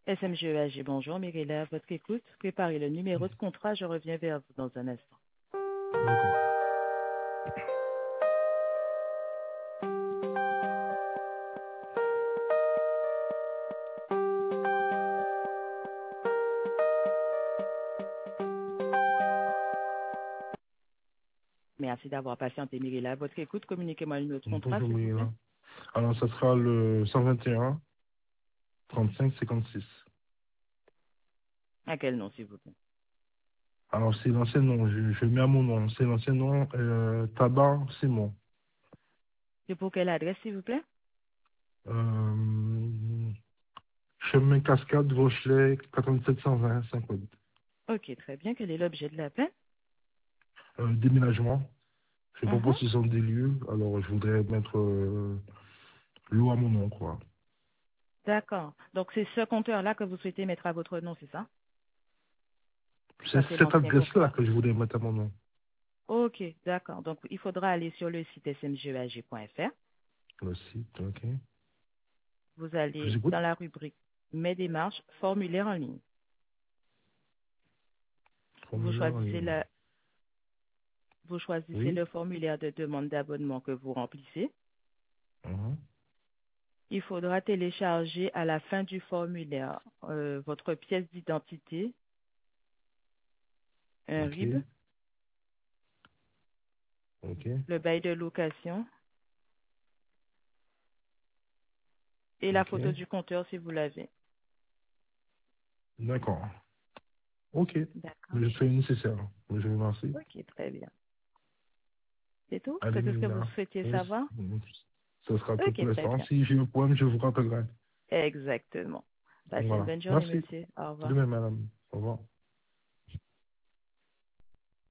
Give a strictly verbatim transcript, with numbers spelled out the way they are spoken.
S M G E A G, bonjour, Mirella, à votre écoute. Préparez le numéro de contrat, je reviens vers vous dans un instant. D'accord. Merci d'avoir patienté, Mirella. À votre écoute, communiquez-moi le numéro de contrat, Bonjour, s'il vous plaît. Miguel. Alors, ça sera le cent vingt et un, trente-cinq, cinquante-six. À quel nom, s'il vous plaît? Alors, c'est l'ancien nom, je, je mets à mon nom. C'est l'ancien nom, euh, Tabar Simon. C'est pour quelle adresse, s'il vous plaît? Euh, chemin Cascade, Rochelet, quatre-vingt-sept cent vingt, cinquante. Ok, très bien. Quel est l'objet de l'appel? Euh, déménagement. Je sais pas Mhm. possession des lieux, alors je voudrais mettre euh, l'eau à mon nom, quoi. D'accord. Donc, c'est ce compteur-là que vous souhaitez mettre à votre nom, c'est ça? C'est Ça, c'est cette l'ancien adresse-là compteur. que je voudrais mettre à mon nom. Ok, d'accord. Donc, il faudra aller sur le site s m g e a g point f r. Le site, ok. Vous Je vous allez écoute. dans la rubrique Mes démarches, formulaire en ligne. Vous Formulaire en choisissez ligne. la Vous choisissez Oui. le formulaire de demande d'abonnement que vous remplissez. Mhm. Il faudra télécharger à la fin du formulaire euh, votre pièce d'identité, un R I B, Ok. Ok. le bail de location et la Ok. photo du compteur si vous l'avez. D'accord. Ok. D'accord. Je fais le nécessaire. Je vous remercie. Ok, très bien. C'est tout? Allez, C'est tout ce que vous Mélina. souhaitiez Oui, savoir? ce sera tout Ok, pour très l'instant. bien. Si j'ai un problème, je vous rappellerai. Exactement. Passez une Voilà. bonne journée, Merci. monsieur. Au revoir. De même, madame. Au revoir.